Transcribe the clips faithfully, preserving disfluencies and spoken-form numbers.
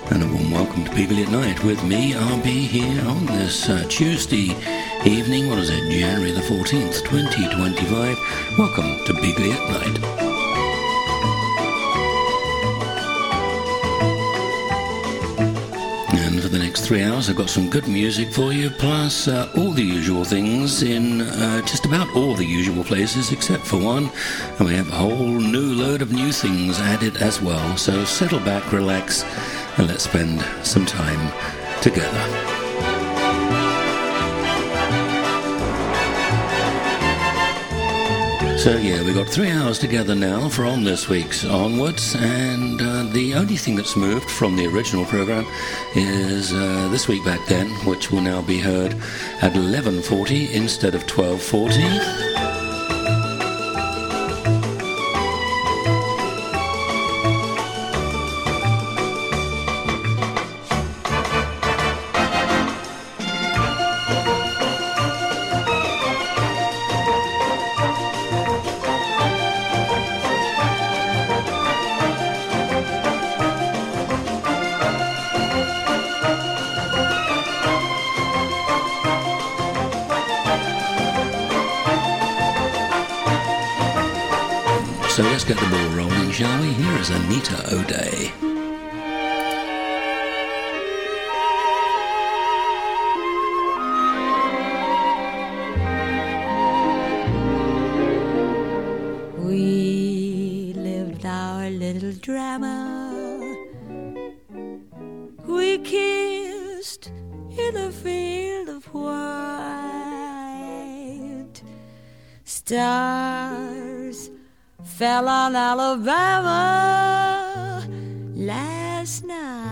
And a warm welcome to Bigly at Night with me, R B, here on this uh, Tuesday evening. What is it? January the fourteenth, twenty twenty-five. Welcome to Bigly at Night. And for the next three hours, I've got some good music for you, plus uh, all the usual things in uh, just about all the usual places except for one. And we have a whole new load of new things added as well. So settle back, relax, and let's spend some time together. So yeah, we've got three hours together now from this week's onwards, and uh, the only thing that's moved from the original program is uh, This Week Back Then, which will now be heard at eleven forty instead of twelve forty. So let's get the ball rolling, shall we? Here is Anita O'Day. We lived our little drama. We kissed in a field of white. Stars fell on Alabama last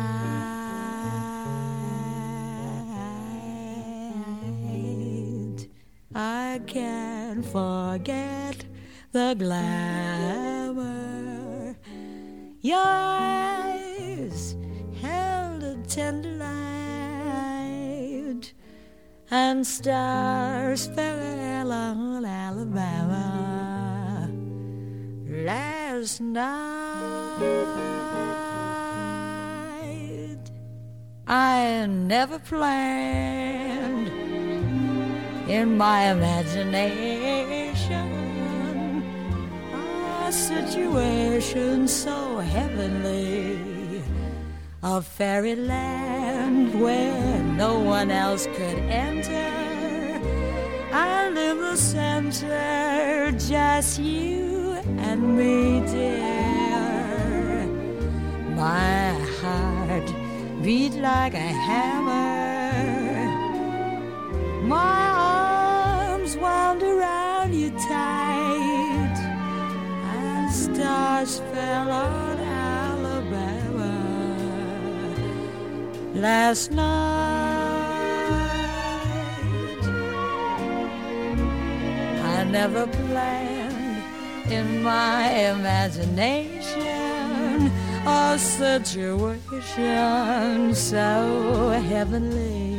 night. I can't forget the glamour. Your eyes held a tender light, and stars fell on Alabama last night. I never planned in my imagination a situation so heavenly, a fairyland where no one else could enter, and in the center just you and me, dear. My heart beat like a hammer, my arms wound around you tight, and stars fell on Alabama last night. I never planned in my imagination a situation so heavenly,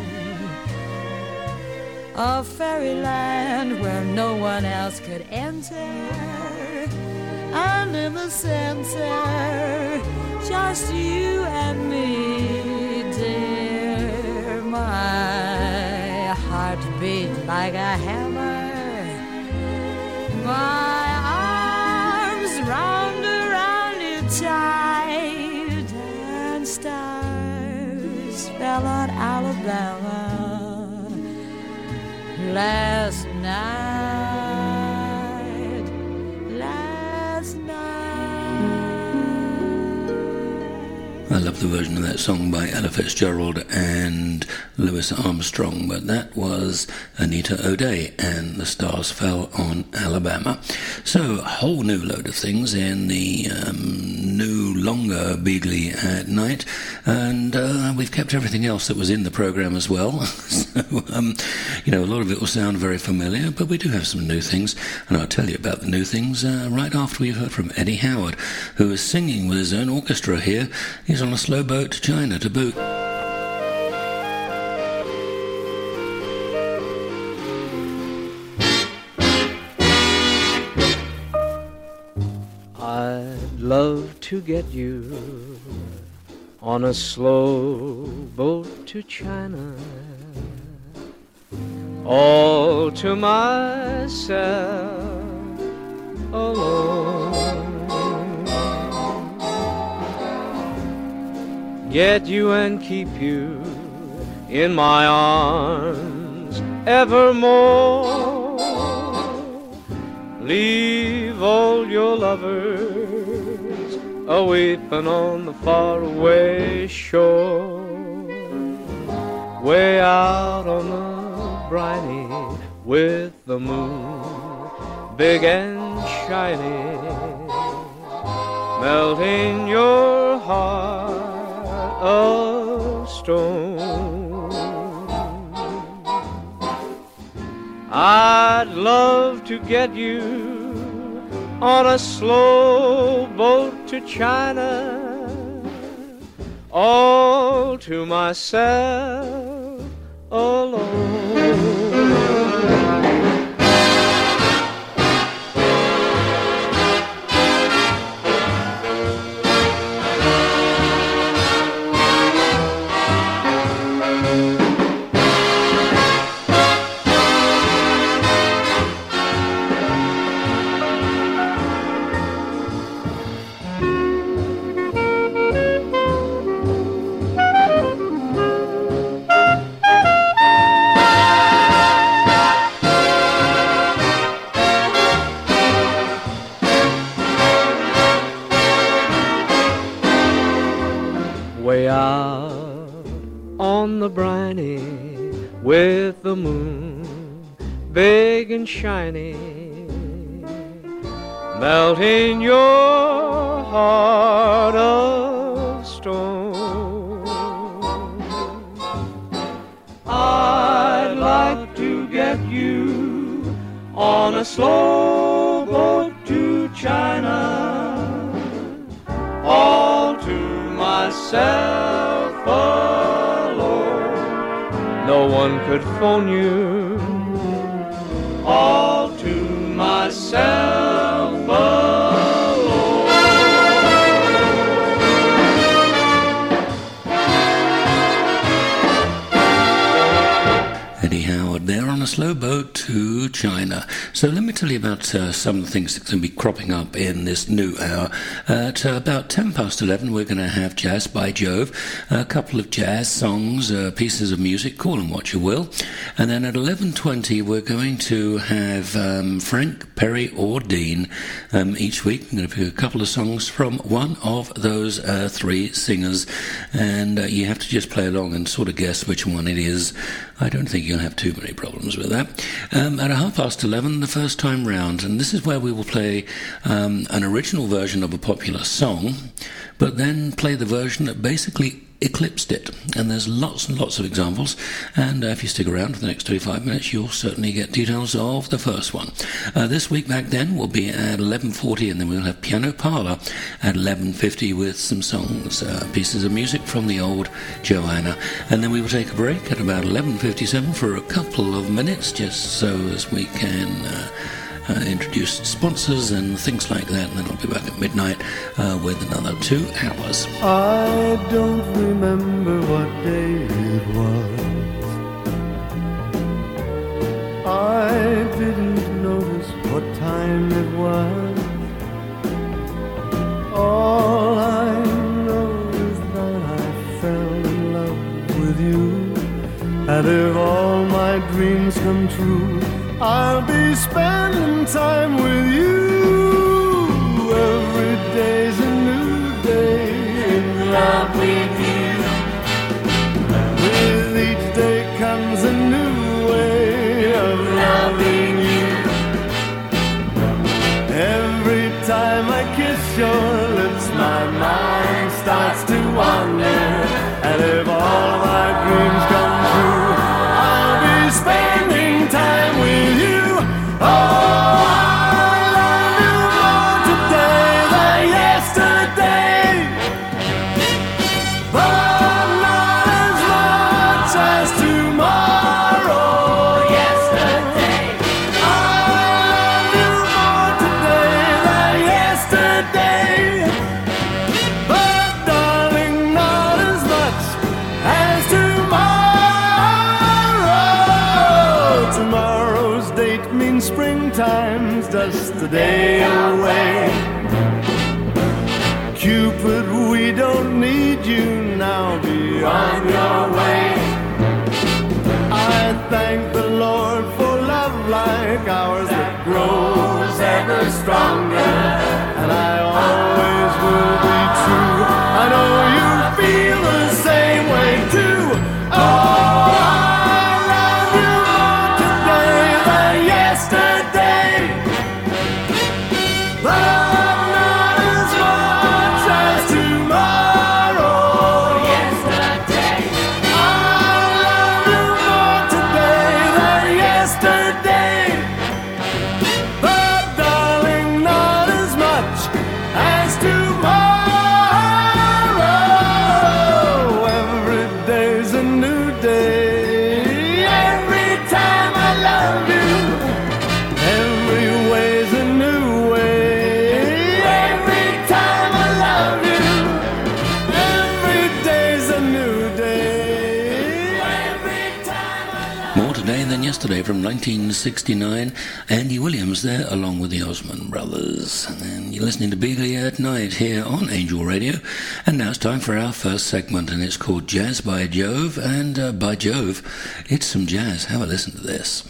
a fairyland where no one else could enter, and in the center just you and me, dear. My heart beat like a hammer, my round around you tight, and stars fell on Alabama last night, last night. I love the version of that song by Ella Fitzgerald and Louis Armstrong, but that was Anita O'Day and The Stars Fell on Alabama. So a whole new load of things in the um, new, longer Bigly at Night, and uh, we've kept everything else that was in the program as well. So, um, you know, a lot of it will sound very familiar, but we do have some new things, and I'll tell you about the new things uh, right after we've heard from Eddie Howard, who is singing with his own orchestra here. He's on a slow boat to China to boot. I'd love to get you on a slow boat to China, all to myself alone. Get you and keep you in my arms evermore. Leave all your lovers a-weepin' on the faraway shore, way out on the briny with the moon big and shiny, melting your heart of stone. I'd love to get you on a slow boat to China, all to myself alone. Way out on the briny with the moon big and shiny, melting your heart of stone. I'd like to get you on a slow boat to China, all to myself alone. No one could phone you, all to myself alone. Eddie Howard there on a slow boat to China. So let me tell you about uh, some of the things that are going to be cropping up in this new hour. At uh, about ten past eleven, we're going to have Jazz by Jove, a couple of jazz songs, uh, pieces of music, call them what you will. And then at eleven twenty, we're going to have um, Frank, Perry or Dean. Um, each week, I'm going to pick a couple of songs from one of those uh, three singers. And uh, you have to just play along and sort of guess which one it is. I don't think you'll have too many problems with that. Um, at a half past eleven, the first time round, and this is where we will play um, an original version of a popular song, but then play the version that basically eclipsed it. And there's lots and lots of examples, and uh, if you stick around for the next twenty-five minutes, you'll certainly get details of the first one. Uh, this week back then will be at eleven forty, and then we'll have Piano Parlour at eleven fifty with some songs, uh, pieces of music from the old Joanna. And then we will take a break at about eleven fifty-seven for a couple of minutes, just so as we can uh, Uh, introduce sponsors and things like that, and then I'll be back at midnight uh, with another two hours. I don't remember what day it was. I didn't notice what time it was. All I know is that I fell in love with you, and if all my dreams come true, I'll be spending time with you. Every day's a new day in love with you. With each day comes a new way of loving you. Every time I kiss your lips, my mind starts to wander. And if all my dreams come true, I'll be spending time with you. Oh, I love you more today than yesterday, but not as much as tomorrow. Yesterday, I love you more today than yesterday, but darling, not just a day away. Cupid, we don't need you now, be on your way. I thank the Lord for love like ours that grows ever stronger, and I always will be true. I know you feel the same way too. Oh, I love you more today than yesterday, but not as much as tomorrow. Yesterday, I love you more today than yesterday, but darling, not as much as tomorrow. Every day's a new day. Every time I love you, every way's a new way. Every time I love you, every day's a new day. Every time I love you. More Today Than Yesterday from nineteen sixty-nine. Andy Williams there along with the Osmond Brothers. And you're listening to Beagley at Night here on Angel Radio. And now it's time for our first segment, and it's called Jazz by Jove. And uh, by Jove, it's some jazz. Have a listen to this.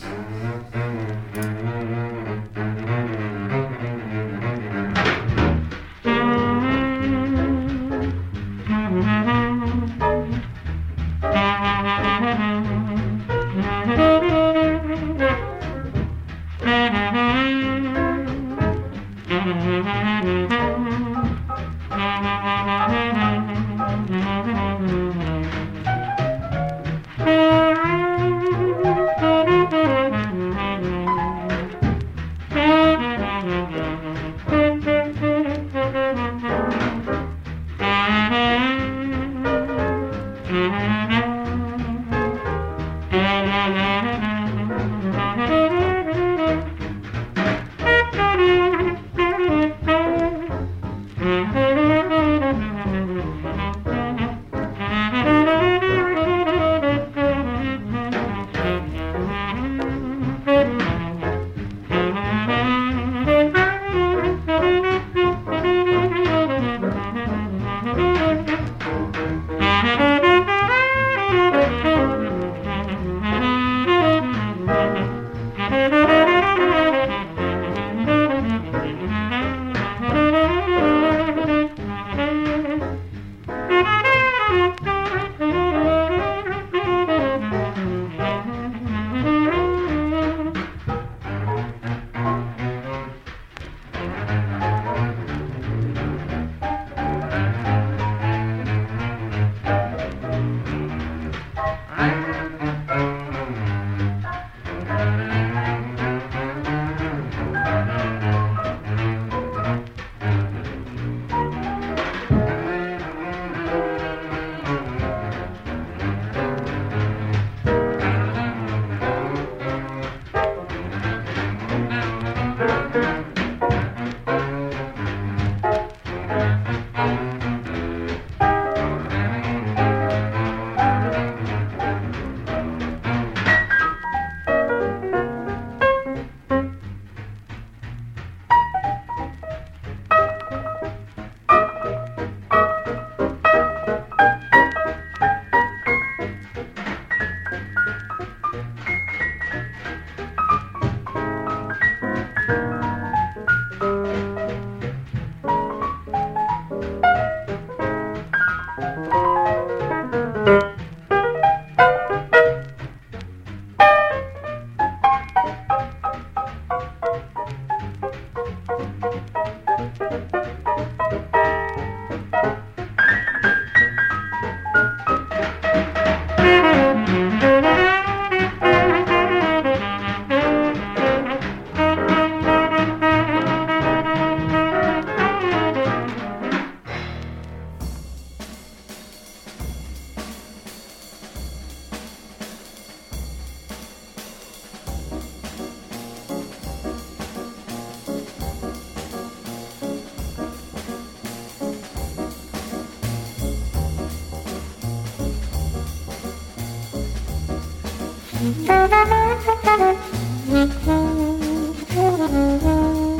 Thank you.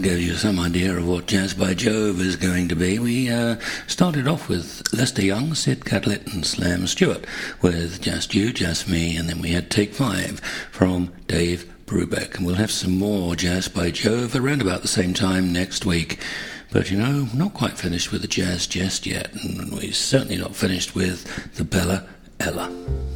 that gives you some idea of what Jazz by Jove is going to be. We uh, started off with Lester Young, Sid Catlett and Slam Stewart with Just You, Just Me, and then we had Take Five from Dave Brubeck. And we'll have some more Jazz by Jove around about the same time next week. But, you know, not quite finished with the jazz just yet, and we're certainly not finished with the Bella Ella.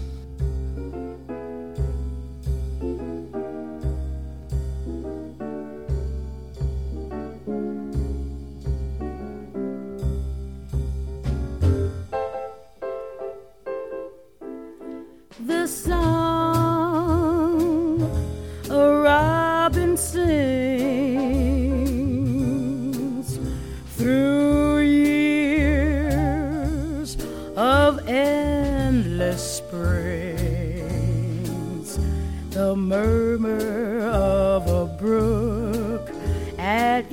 The song a robin sings through years of endless springs, the murmur of a brook at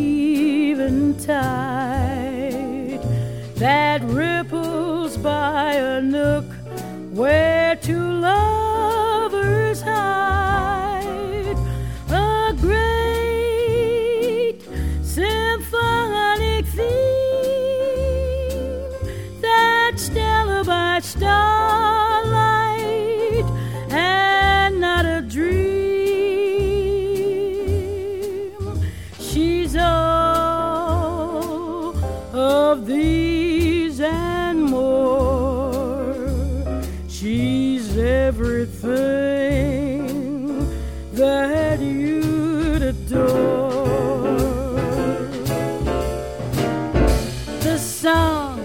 eventide that ripples by a nook where two lovers hide, a great symphonic theme that Stella by starlight and not a dream. She's all of these and more. She's everything that you'd adore. The song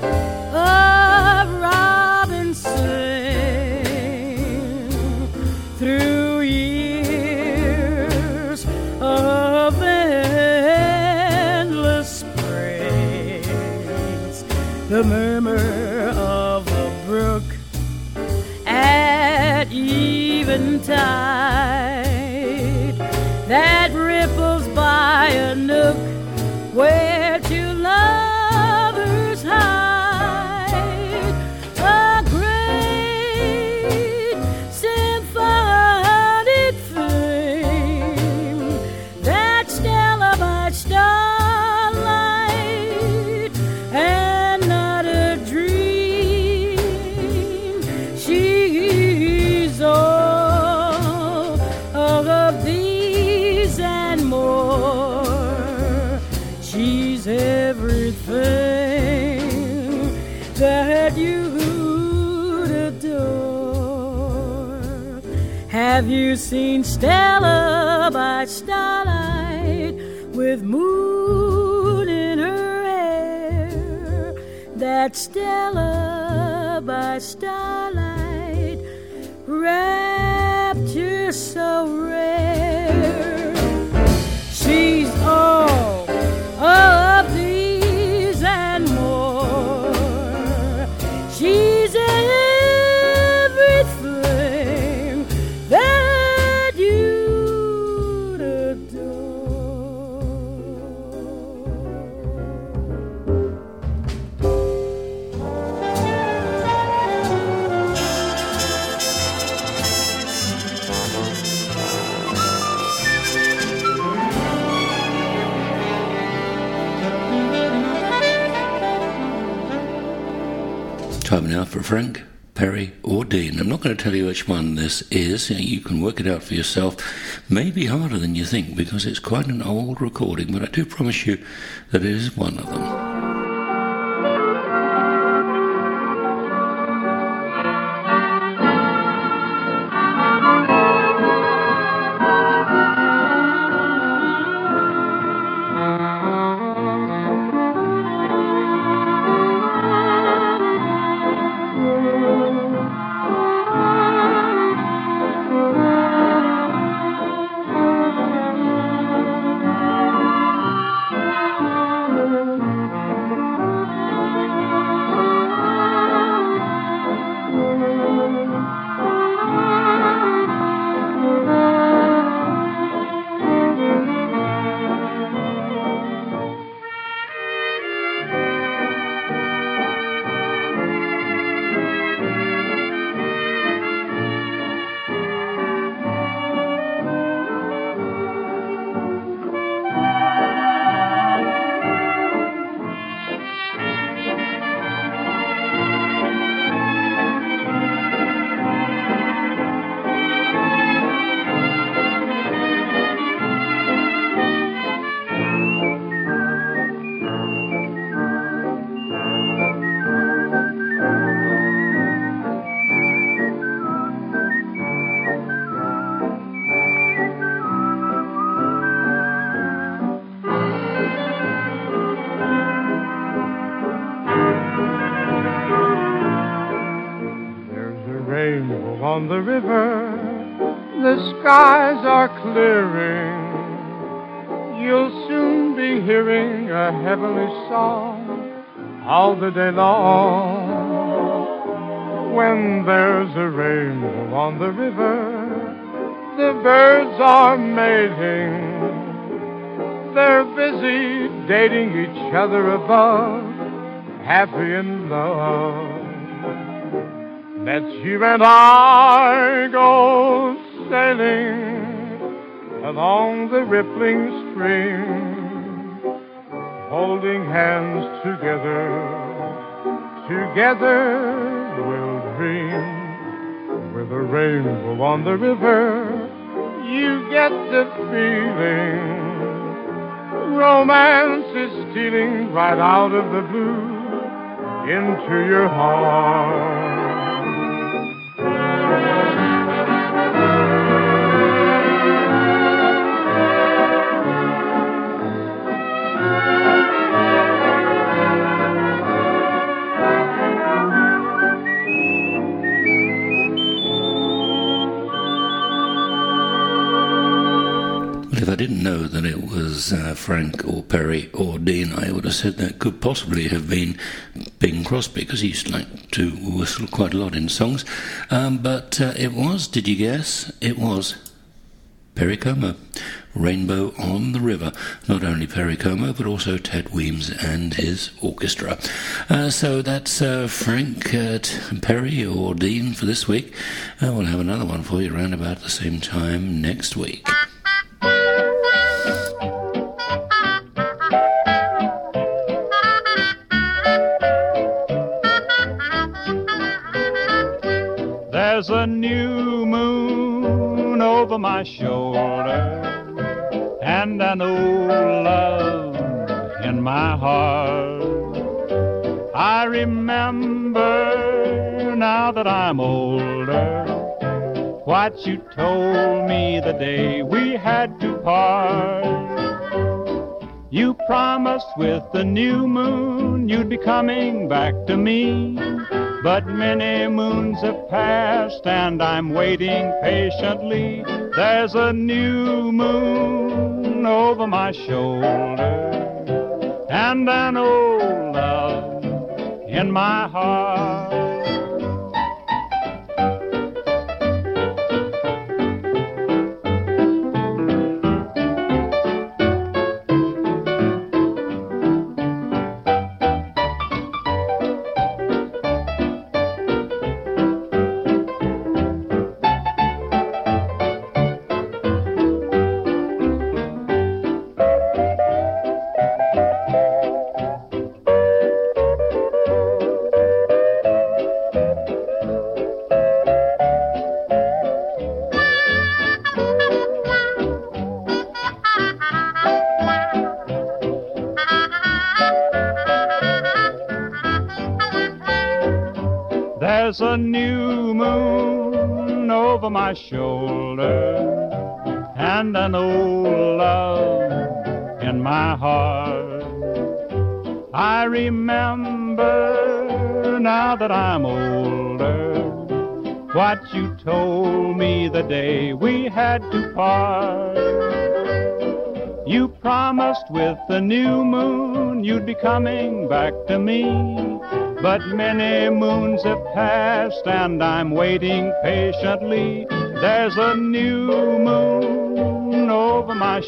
of robin sing through years of endless springs, the murmur of a brook at eventide that ripples by a nook where two lovers hide, a great symphonic flame that Stella by starlight and not a dream. She's all of these and more. She's everything that you'd adore. Have you seen Stella by starlight with moon in her hair? That Stella by starlight, rapture so rare. She's all of these and more. She's everything that you'd adore. Time now for Frank, Perry or Dean. I'm not going to tell you which one this is. You can work it out for yourself. Maybe harder than you think because it's quite an old recording, but I do promise you that it is one of them. on the river, the skies are clearing. You'll soon be hearing a heavenly song all the day long. When there's a rainbow on the river, the birds are mating. They're busy dating each other above, happy in love. Let's you and I go sailing along the rippling stream, holding hands together, together we'll dream. With a rainbow on the river, you get the feeling. Romance is stealing right out of the blue into your heart. If I didn't know that it was uh, Frank or Perry or Dean, I would have said that could possibly have been Bing Crosby, because he used to like to whistle quite a lot in songs. Um, but uh, it was, did you guess? It was Perry Como, Rainbow on the River. Not only Perry Como, but also Ted Weems and his orchestra. Uh, so that's uh, Frank, uh, Perry or Dean for this week. Uh, we'll have another one for you around about the same time next week. There's a new moon over my shoulder and an old love in my heart. I remember now that I'm older what you told me the day we had to part. You promised with the new moon you'd be coming back to me. But many moons have passed and I'm waiting patiently. There's a new moon over my shoulder and an old love in my heart. There's a new moon over my shoulder and an old love in my heart. I remember now that I'm older what you told me the day we had to part. You promised with the new moon you'd be coming back to me. But many moons have passed and I'm waiting patiently. There's a new moon over my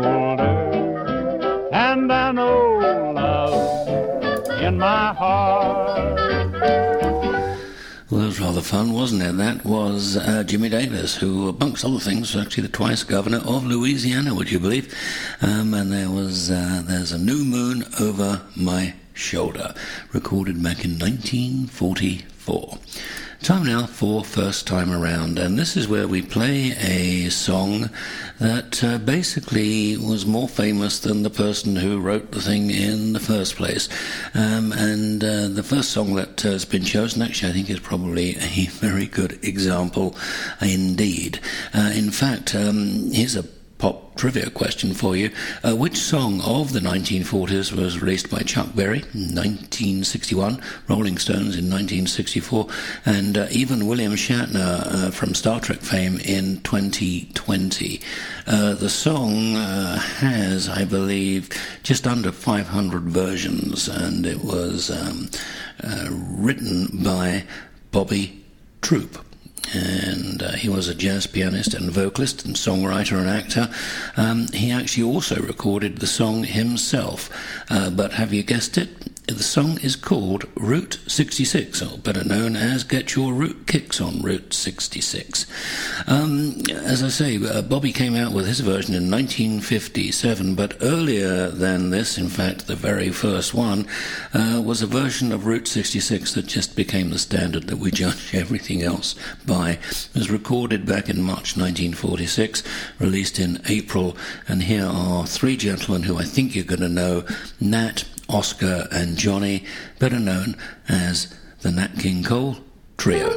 shoulder and an old love in my heart. Well, that was rather fun, wasn't it? That was uh, Jimmy Davis, who, amongst other things, was actually the twice governor of Louisiana, would you believe? Um, and there was uh, there's a new moon over my shoulder, recorded back in nineteen forty-four. Time now for First Time Around, and this is where we play a song that uh, basically was more famous than the person who wrote the thing in the first place. Um, and uh, the first song that uh, has been chosen, actually, I think is probably a very good example indeed. Uh, in fact, um, here's a pop trivia question for you. Uh, which song of the nineteen forties was released by Chuck Berry in nineteen sixty-one, Rolling Stones in nineteen sixty-four, and uh, even William Shatner uh, from Star Trek fame in twenty twenty? Uh, the song uh, has, I believe, just under five hundred versions, and it was um, uh, written by Bobby Troup. And uh, he was a jazz pianist and vocalist and songwriter and actor. Um, he actually also recorded the song himself. Uh, but have you guessed it? The song is called Route sixty-six, or better known as Get Your Root Kicks on Route sixty-six. Um, as I say, uh, Bobby came out with his version in nineteen fifty-seven, but earlier than this, in fact, the very first one, uh, was a version of Route sixty-six that just became the standard that we judge everything else by. It was recorded back in March nineteen forty-six, released in April, and here are three gentlemen who I think you're going to know: Nat, Oscar and Johnny, better known as the Nat King Cole Trio.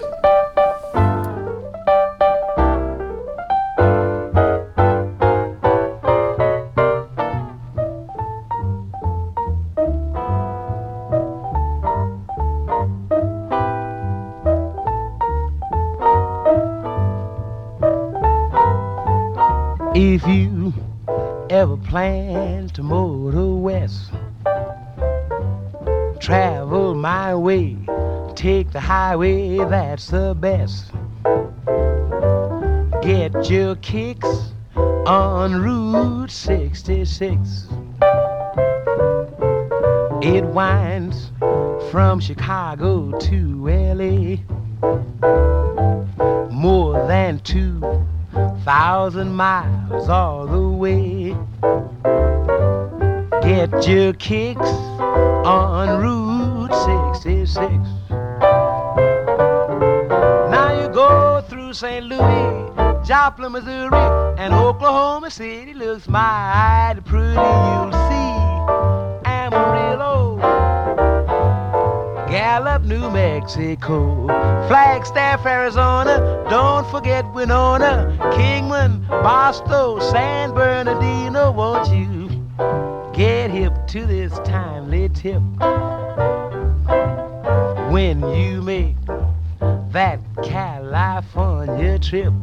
If you ever plan to motor west, travel my way, take the highway, that's the best. Get your kicks on Route sixty-six. It winds from Chicago to L A, more than two thousand miles all the way. Get your kicks on Route sixty-six. Now you go through Saint Louis, Joplin, Missouri, and Oklahoma City looks mighty pretty. You'll see Amarillo, Gallup, New Mexico, Flagstaff, Arizona, don't forget Winona, Kingman, Barstow, San Bernardino. Won't you get hip to this timely tip when you make that California trip?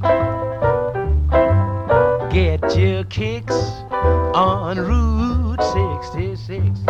Get your kicks on Route sixty-six.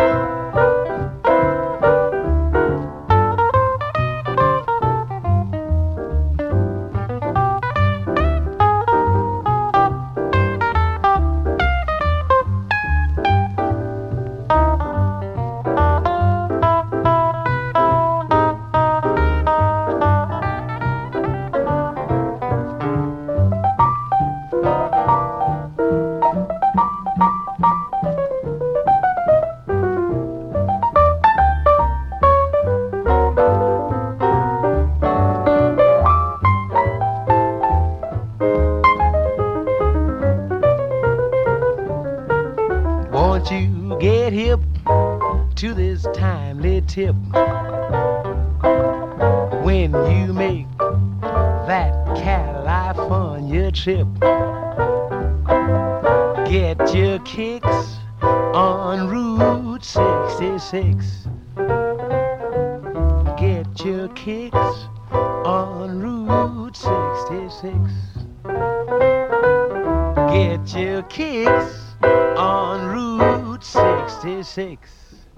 Tip when you make that California trip. Get your kicks on Route sixty-six. Get your kicks on Route sixty-six. Get your kicks on Route sixty-six.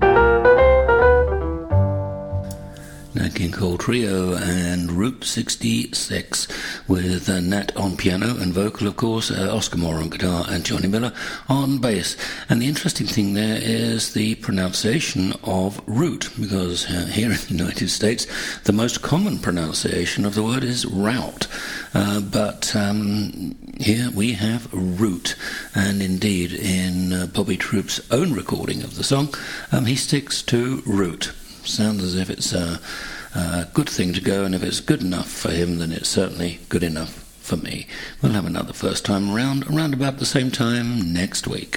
Nat King Cole Trio and Route sixty-six with uh, Nat on piano and vocal, of course, uh, Oscar Moore on guitar and Johnny Miller on bass. And the interesting thing there is the pronunciation of route, because uh, here in the United States the most common pronunciation of the word is route, uh, but um, here we have route. And indeed in uh, Bobby Troup's own recording of the song, um, he sticks to route. Sounds as if it's a, a good thing to go, and if it's good enough for him, then it's certainly good enough for me. We'll have another first time around, around about the same time next week.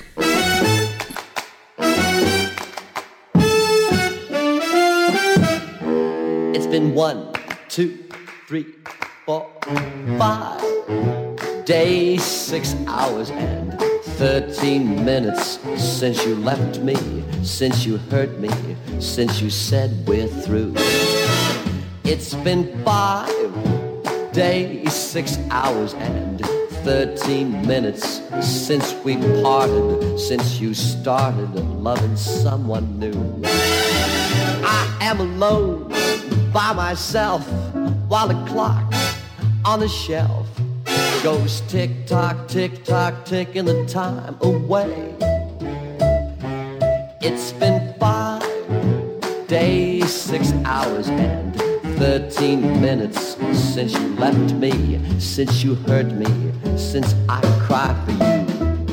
It's been one, two, three, four, five. days, six hours, and thirteen minutes since you left me, since you hurt me, since you said we're through. It's been five days, six hours, and thirteen minutes since we parted, since you started loving someone new. I am alone by myself while the clock on the shelf goes tick-tock, tick-tock, ticking the time away. It's been five days, six hours, and thirteen minutes since you left me, since you hurt me, since I cried for you.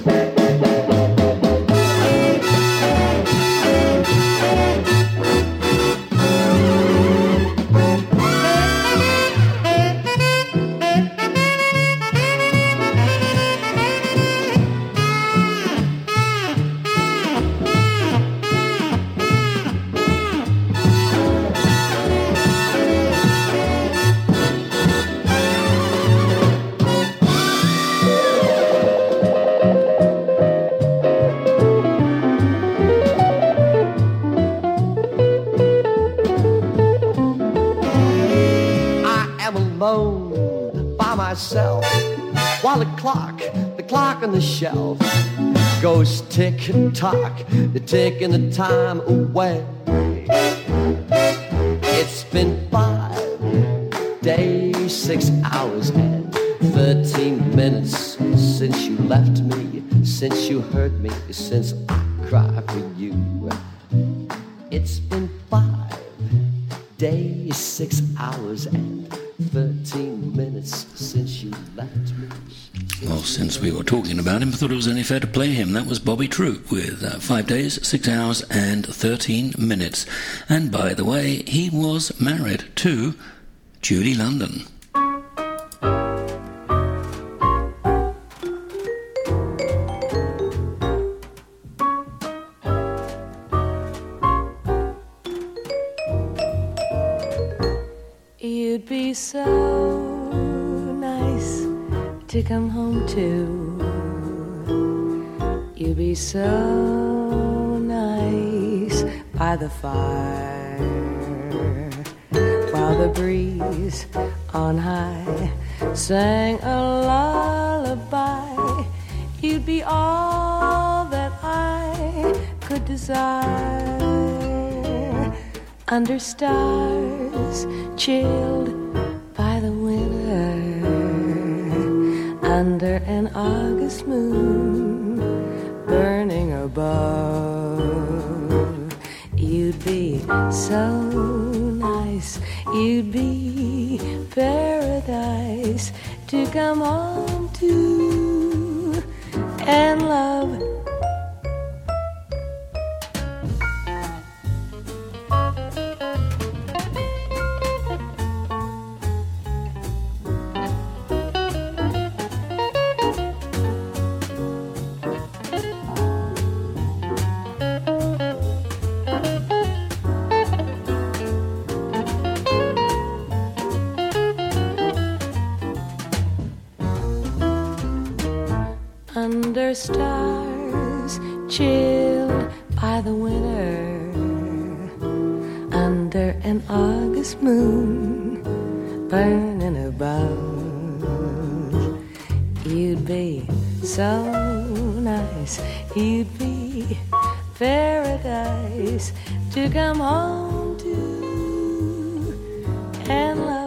While the clock, the clock on the shelf goes tick-tock, the ticking the time away. It's been five days, six hours, and thirteen minutes since you left me, since you hurt me, since I cried for you. It's been five days, six hours, and thirteen minutes since you left me. Well, since we were talking about him, I thought it was only fair to play him. That was Bobby Troup with uh, five days, six hours, and thirteen minutes. And by the way, he was married to Julie London. You'd be so nice to come home to. You'd be so nice by the fire, while the breeze on high sang a lullaby. You'd be all that I could desire, under stars chilled by the winter, under an August moon burning above. You'd be so nice, you'd be paradise to come home to and love. Under stars chilled by the winter, under an August moon burning above. You'd be so nice, you'd be paradise to come home to and love.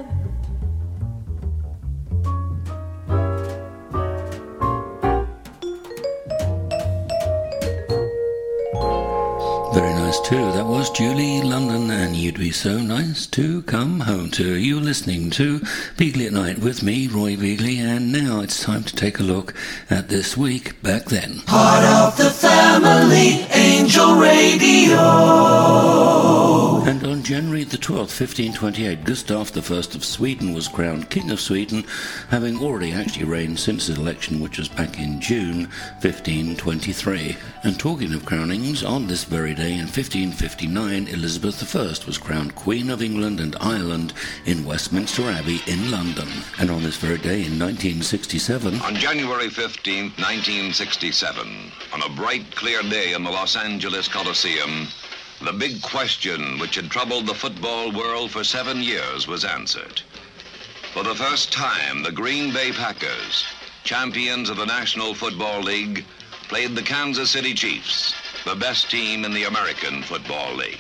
Very nice too. That was Julie London, and You'd Be So Nice to Come Home To. You're listening to Beagley at Night with me, Roy Beagley, and now it's time to take a look at this week back then. Part of the family, Angel Radio. And on January the twelfth, fifteen twenty-eight, Gustav the First of Sweden was crowned King of Sweden, having already actually reigned since his election, which was back in June fifteen twenty-three. And talking of crownings, on this very day in fifteen fifty-nine, Elizabeth the First was crowned Queen of England and Ireland in Westminster Abbey in London. And on this very day in nineteen sixty-seven... On January fifteenth, nineteen sixty-seven, on a bright, clear day in the Los Angeles Coliseum, the big question which had troubled the football world for seven years was answered. For the first time, the Green Bay Packers, champions of the National Football League, played the Kansas City Chiefs, the best team in the American Football League.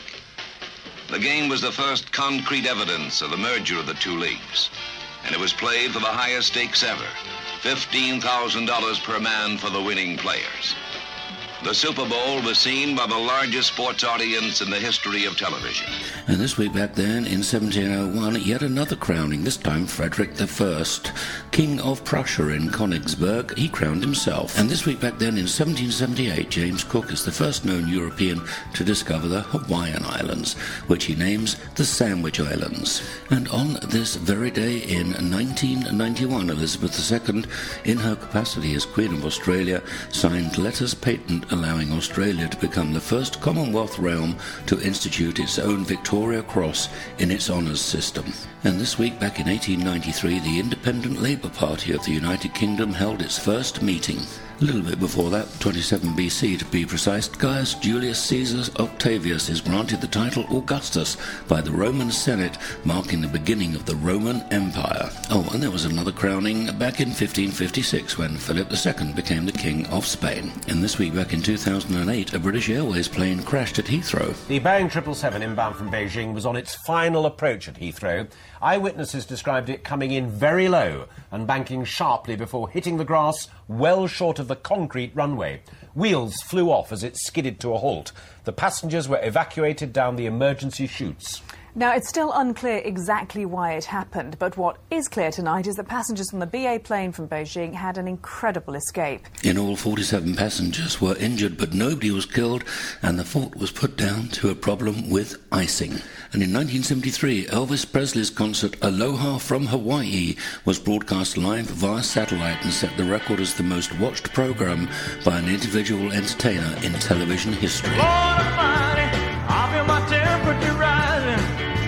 The game was the first concrete evidence of the merger of the two leagues, and it was played for the highest stakes ever, fifteen thousand dollars per man for the winning players. The Super Bowl was seen by the largest sports audience in the history of television. And this week back then, in seventeen oh one, yet another crowning, this time Frederick the First, King of Prussia in Königsberg. He crowned himself. And this week back then, in seventeen seventy-eight, James Cook is the first known European to discover the Hawaiian Islands, which he names the Sandwich Islands. And on this very day in nineteen ninety-one, Elizabeth the Second, in her capacity as Queen of Australia, signed letters patent allowing Australia to become the first Commonwealth realm to institute its own Victoria Cross in its honours system. And this week, back in eighteen ninety-three, the Independent Labour Party of the United Kingdom held its first meeting. A little bit before that, twenty-seven B C to be precise, Gaius Julius Caesar Octavius is granted the title Augustus by the Roman Senate, marking the beginning of the Roman Empire. Oh, and there was another crowning back in fifteen fifty-six when Philip the Second became the King of Spain. And this week back in two thousand eight, a British Airways plane crashed at Heathrow. The Boeing triple seven inbound from Beijing was on its final approach at Heathrow. Eyewitnesses described it coming in very low and banking sharply before hitting the grass well short of the concrete runway. Wheels flew off as it skidded to a halt. The passengers were evacuated down the emergency chutes. Now, it's still unclear exactly why it happened, but what is clear tonight is that passengers on the B A plane from Beijing had an incredible escape. In all, forty-seven passengers were injured, but nobody was killed, and the fault was put down to a problem with icing. And in nineteen seventy-three, Elvis Presley's concert Aloha from Hawaii was broadcast live via satellite and set the record as the most watched program by an individual entertainer in television history. Lord Almighty, I feel my temperature rising.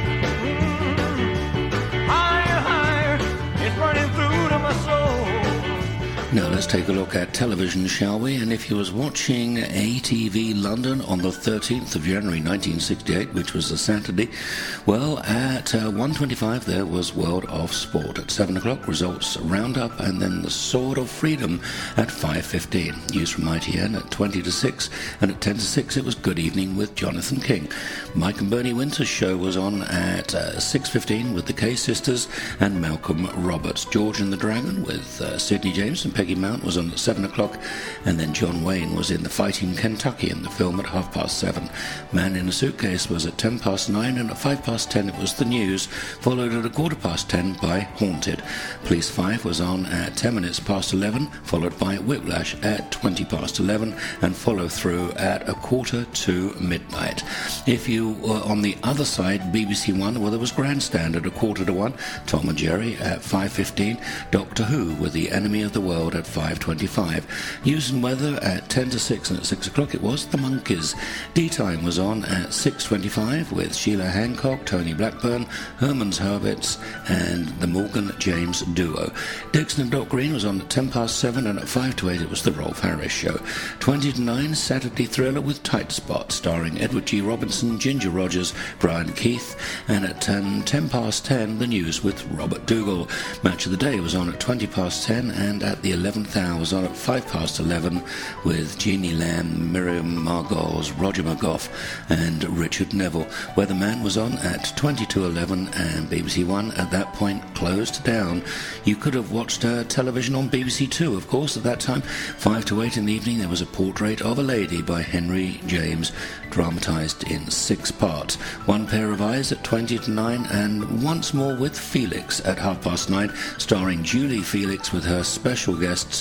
Now let's take a look at television, shall we? And if you was watching A T V London on the thirteenth of January nineteen sixty-eight, which was a Saturday, well, at uh, one twenty-five there was World of Sport. At seven o'clock, results roundup, and then the Sword of Freedom at five fifteen. News from I T N at twenty to six, and at ten to six it was Good Evening with Jonathan King. Mike and Bernie Winter's show was on at uh, six fifteen with the K Sisters and Malcolm Roberts. George and the Dragon with uh, Sidney James and Peggy Mount was on at seven o'clock, and then John Wayne was in The Fighting Kentuckian, the film, at half past seven. Man in a Suitcase was at ten past nine, and at five past ten it was The News, followed at a quarter past ten by Haunted. Police five was on at ten minutes past eleven, followed by Whiplash at twenty past eleven, and follow through at a quarter to midnight. If you were on the other side, B B C One, well, there was Grandstand at a quarter to one, Tom and Jerry at five fifteen, Doctor Who with The Enemy of the World at five twenty-five. News and weather at ten to six, and at six o'clock it was The Monkees. D-Time was on at six twenty-five with Sheila Hancock, Tony Blackburn, Herman's Hermits, and the Morgan James Duo. Dixon and Doc Green was on at ten past seven, and at five to eight it was The Rolf Harris Show. twenty to nine, Saturday Thriller with Tight Spot, starring Edward G. Robinson, Ginger Rogers, Brian Keith, and at ten, ten past ten, The News with Robert Dougal. Match of the Day was on at twenty past ten, and at the eleventh hour was on at five past eleven with Jeannie Lamb, Miriam Margols, Roger McGough, and Richard Neville. Weatherman was on at twenty to eleven, and B B C One at that point closed down. You could have watched uh, television on B B C Two, of course, at that time. five to eight in the evening there was A Portrait of a Lady by Henry James, dramatised in six parts. One Pair of Eyes at twenty to nine, and Once More with Felix at half past nine, starring Julie Felix with her special guests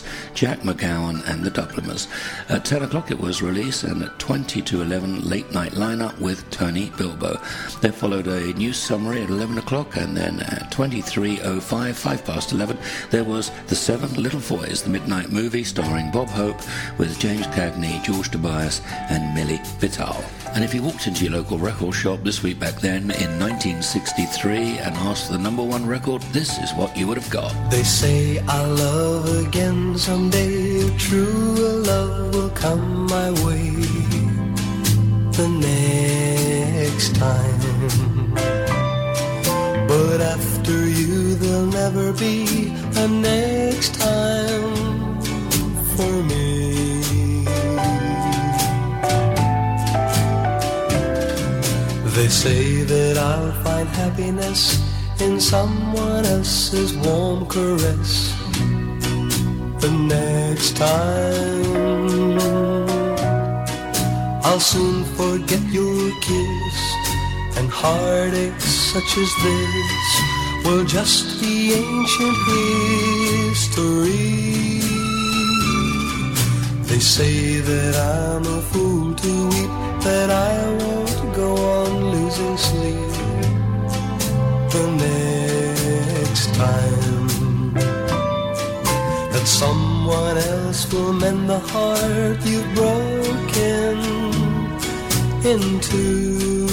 Jack McGowan and the Dubliners. At ten o'clock it was released, and at twenty to eleven, Late Night Lineup with Tony Bilbo. There followed a news summary at eleven o'clock, and then at twenty-three oh five, five past eleven, there was The Seven Little Boys, the midnight movie starring Bob Hope with James Cagney, George Tobias and Millie Vital. And if you walked into your local record shop this week back then in nineteen sixty-three and asked for the number one record, this is what you would have got. They say I'll love again someday, true love will come my way the next time. But after you there'll never be a next time for me. They say that I'll find happiness in someone else's warm caress the next time. I'll soon forget your kiss, and heartaches such as this will just be ancient history. They say that I'm a fool to weep, that I won't go on losing sleep the next time, that someone else will mend the heart you've broken into.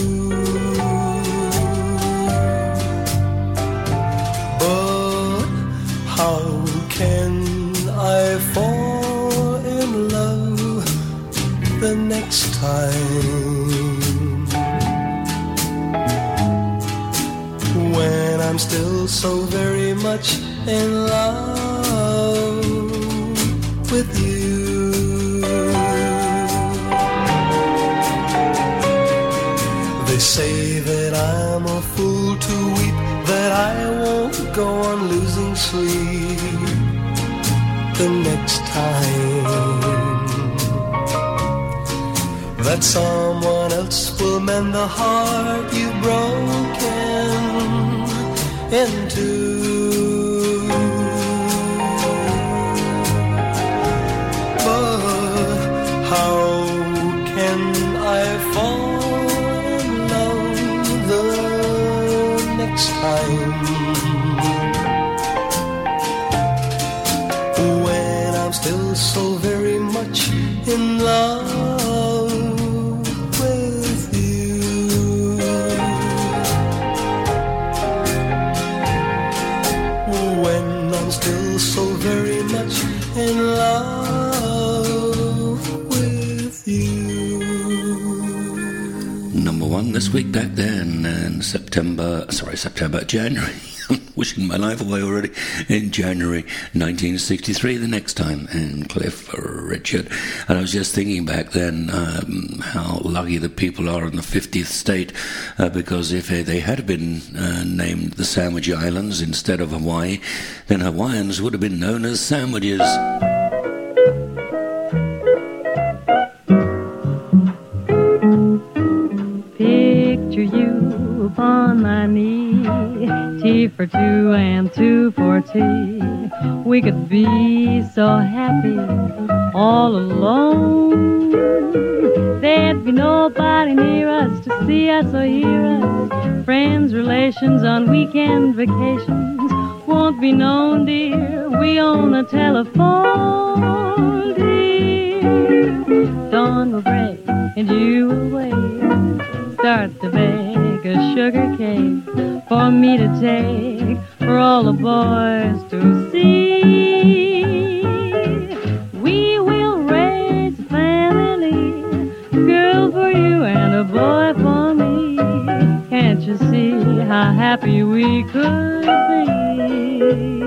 But how can I fall in love the next time when I'm still so very much in love with you? They say that I'm a fool to weep, that I won't go on losing sleep the next time, that someone else will mend the heart you've broken into. But how can I fall in love the next time when I'm still so very much in love with you? When I'm still so very much in love with you. Number one this week back then, and September, sorry, September, January. Wishing my life away already. In January nineteen sixty-three, the next time, and Cliff Richard. And I was just thinking back then um, how lucky the people are in the fiftieth state, uh, because if they had been uh, named the Sandwich Islands instead of Hawaii, then Hawaiians would have been known as sandwiches. Picture you upon my knee, tea for two and two for tea. We could be so happy all alone. There'd be nobody near us to see us or hear us. Friends, relations on weekend vacations won't be known, dear. We own a telephone, dear. Dawn will break and you will wait. Start to bake a sugar cake for me to take, for all the boys to see. We will raise a family, a girl for you and a boy for me. Can't you see how happy we could be?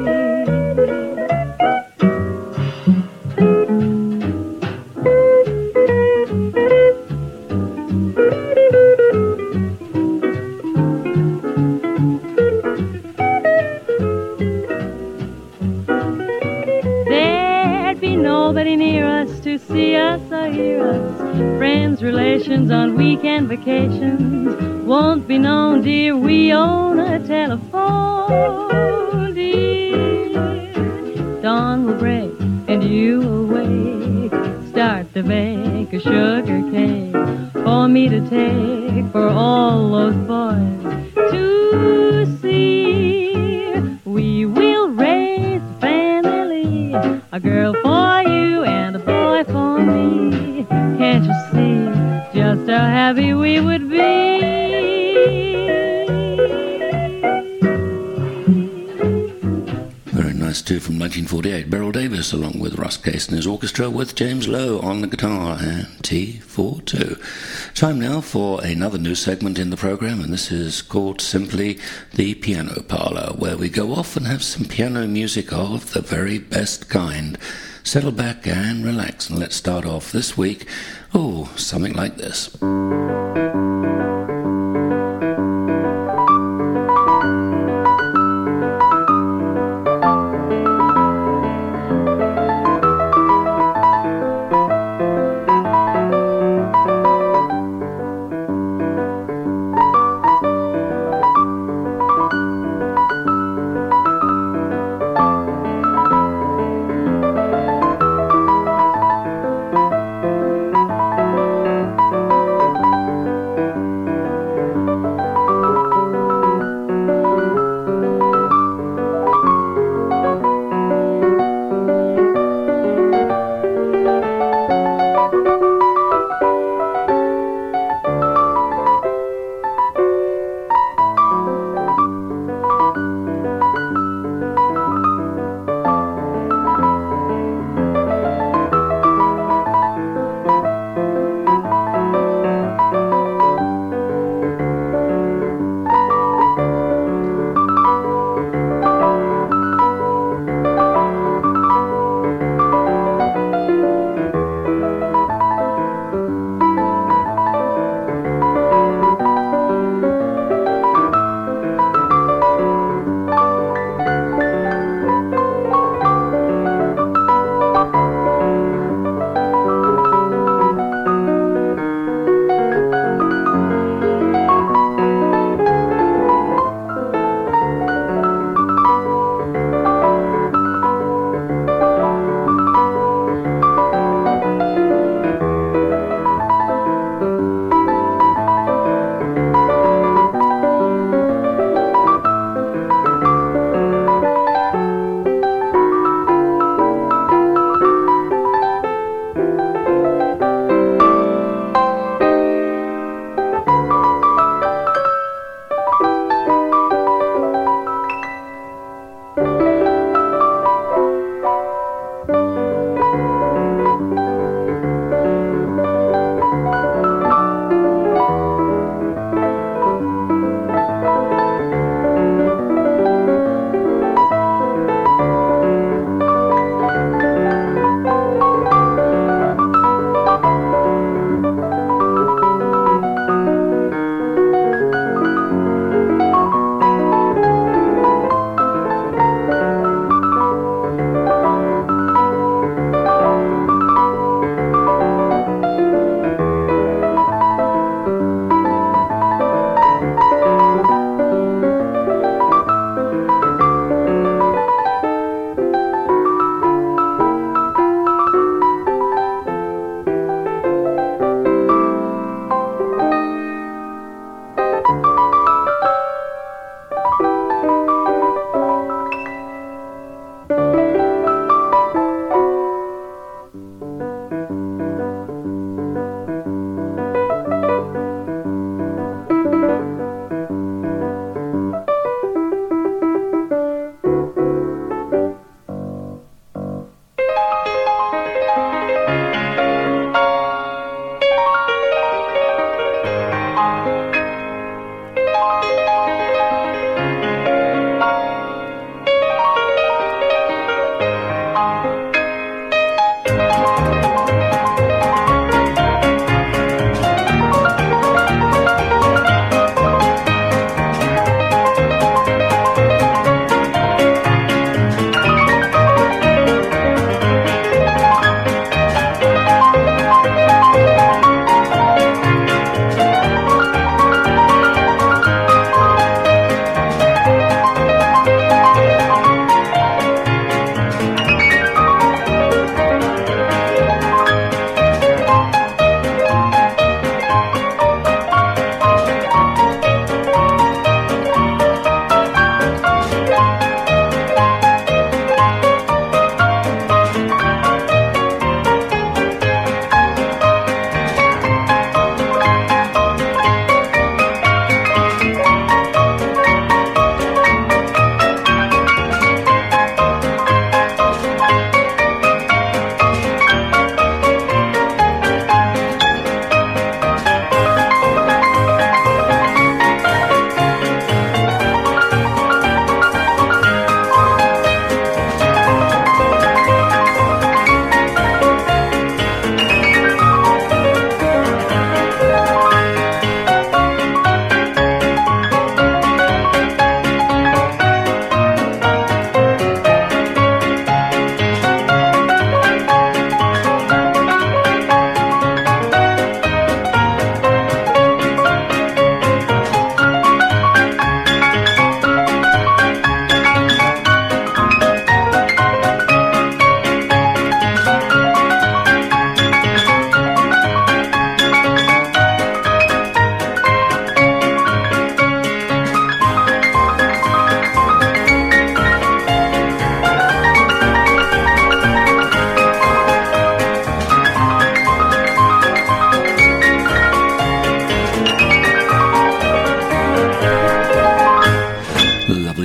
Nobody near us to see us or hear us. Friends, relations on weekend vacations won't be known, dear. We own a telephone, dear. Dawn will break and you awake. Start to bake a sugar cake for me to take for all those boys to see. We will raise a family, a girl for you and a boy for me. Can't you see just how happy we would be? Too, from nineteen forty-eight, Beryl Davis along with Russ Case and his orchestra with James Lowe on the guitar and T four two. Time now for another new segment in the program, and this is called simply The Piano Parlour, where we go off and have some piano music of the very best kind. Settle back and relax, and let's start off this week, oh, something like this.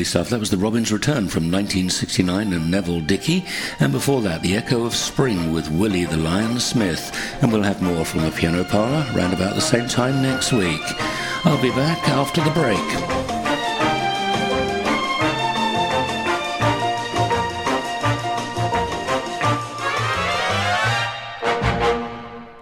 stuff. That was the Robins Return from nineteen sixty-nine and Neville Dickey, and before that the Echo of Spring with Willie the Lion Smith. And we'll have more from the Piano Parlour round about the same time next week. I'll be back after the break.